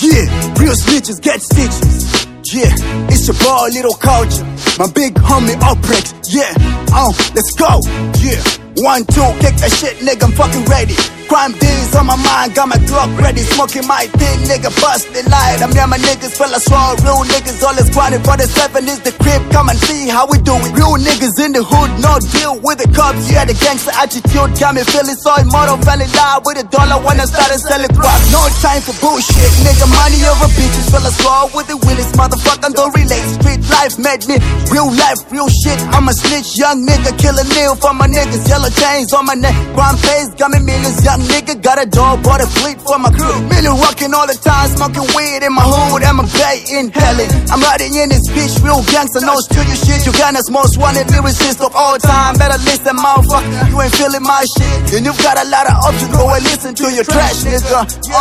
Yeah, real snitches get stitches. Yeah, it's your boy, Little Culture. My big homie Outbreaks. Yeah, let's go. Yeah, 1, 2, kick that shit, nigga, I'm fucking ready. Crime D's on my mind, got my Glock ready. Smoking my thing, nigga, bust the light. I'm near my niggas, fella swore. Real niggas always grinding. 47 is the crib, come and see how we do it. Real niggas in the hood, no deal with the cops. Yeah, the gangster attitude got me feeling so immortal. Fell in love with a dollar when I started selling crap. No time for bullshit, nigga, money over bitches. Fella swore with the willies, motherfucker, don't relate. Street life made me real life, real shit. I'm a snitch, young nigga, kill a meal for my niggas. Yellow chains on my neck, brown face, got me millions. Young nigga, got a dog, bought a fleet for my crew. Million rocking all the time, smoking weed in my hood. I'm a bay inhaling. I'm riding in this bitch, real gangster, no studio shit. Ugana's most wanted lyricist of all time. Better listen, motherfucker, you ain't feeling my shit. Then you've got a lot of options, go and listen to your trash, nigga.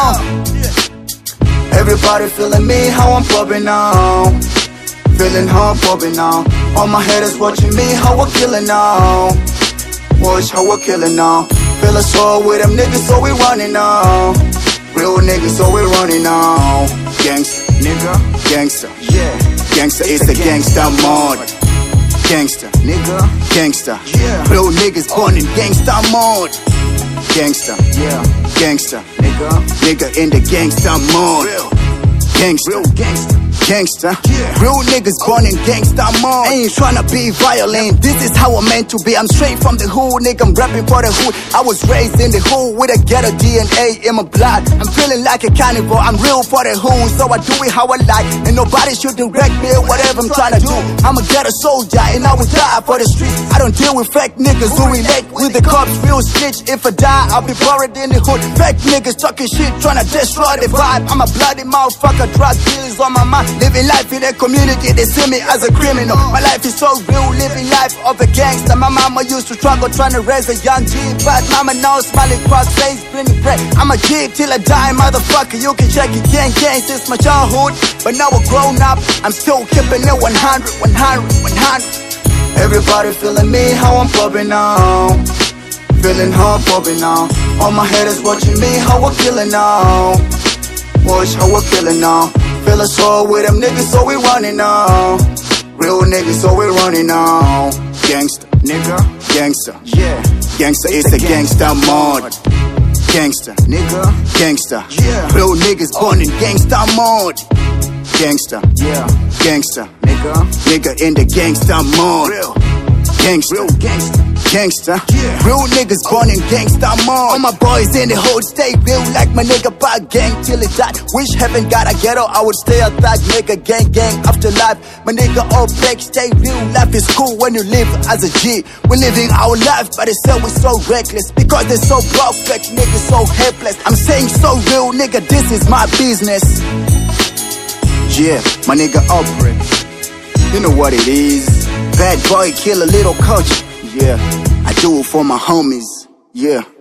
Everybody feeling me, how I'm popping on. Feeling how I'm popping on. All my haters watching me, how we're killing on. Watch how we're killing on. Feel us all with them niggas, so we running on. Real niggas, so we running on. Gangsta, nigga, gangsta, yeah. Gangsta is a gangsta mod. Gangsta, nigga, gangsta, yeah. Real niggas born in gangsta mod. Gangsta, yeah. Gangsta, nigga in the gangsta mod. Gangsta, real gangsta. Gangsta, yeah. Real niggas born in gangsta mode. Ain't tryna be violent, this is how I'm meant to be. I'm straight from the hood, nigga, I'm rapping for the hood. I was raised in the hood with a ghetto DNA in my blood. I'm feeling like a carnivore, I'm real for the hood. So I do it how I like, and nobody should direct me or whatever I'm tryna do. I'm a ghetto soldier, and I will die for the streets. I don't deal with fake niggas who relate with the cops. Real snitch, if I die, I'll be buried in the hood. Fake niggas talking shit, tryna destroy the vibe. I'm a bloody motherfucker, drug dealers on my mind. Living life in the community, they see me as a criminal. My life is so real, living life of a gangster. My mama used to struggle trying to raise a young G, but mama now smiling cross face, bringing bread. I'm a G till I die, motherfucker, you can check it. Gang since my childhood, but now we're grown up, I'm still keeping it 100, 100, 100. Everybody feeling me, how I'm popping on. Feeling how I'm popping on. All my haters watching me, how we're killing on. Watch how we're killing on. Feel us all with them niggas, so we running on. Real niggas, so we running on. Gangsta, nigga, gangsta, yeah. Gangsta is a gangsta mod. Gangsta, nigga, gangsta, yeah. Real niggas born in gangsta mod. Gangsta, yeah. Gangsta, nigga in the gangsta mod. Real gangsta, real gangsta. Gangsta, yeah. Real niggas born in gangsta mode. All my boys in the hood stay real like my nigga Bad Gang till it died. Wish heaven got a ghetto, I would stay a thug nigga. Gang after life. My nigga all black, stay real. Life is cool when you live as a G. We're living our life, but it's always so reckless because they're so perfect, niggas so helpless. I'm saying so real, nigga, this is my business. Yeah, my nigga Outbreaks. You know what it is. Bad boy, kill a little culture. Yeah, I do it for my homies, yeah.